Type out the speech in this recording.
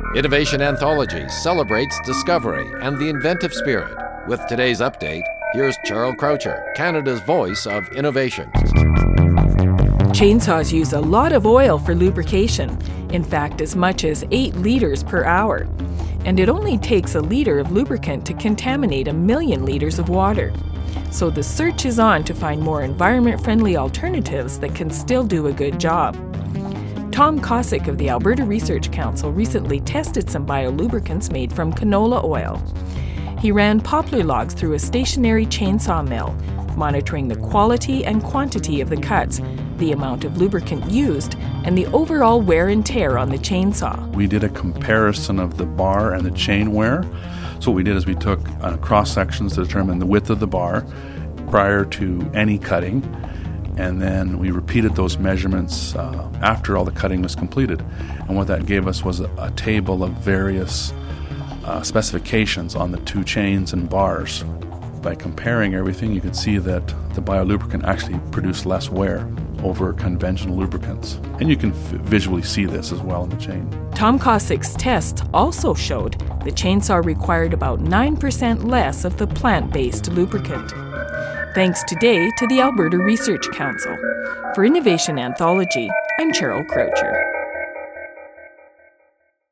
Innovation Anthology celebrates discovery and the inventive spirit. With today's update, here's Cheryl Croucher, Canada's voice of innovation. Chainsaws use a lot of oil for lubrication, in fact as much as 8 liters per hour. And it only takes a liter of lubricant to contaminate 1 million liters of water. So the search is on to find more environment-friendly alternatives that can still do a good job. Tom Kosick of the Alberta Research Council recently tested some biolubricants made from canola oil. He ran poplar logs through a stationary chainsaw mill, monitoring the quality and quantity of the cuts, the amount of lubricant used, and the overall wear and tear on the chainsaw. We did a comparison of the bar and the chain wear. So what we did is we took cross sections to determine the width of the bar prior to any cutting, and then we repeated those measurements after all the cutting was completed. And what that gave us was a table of various specifications on the 2 chains and bars. By comparing everything, you could see that the biolubricant actually produced less wear over conventional lubricants. And you can visually see this as well in the chain. Tom Kosick's tests also showed the chainsaw required about 9% less of the plant-based lubricant. Thanks today to the Alberta Research Council. For Innovation Anthology, I'm Cheryl Croucher.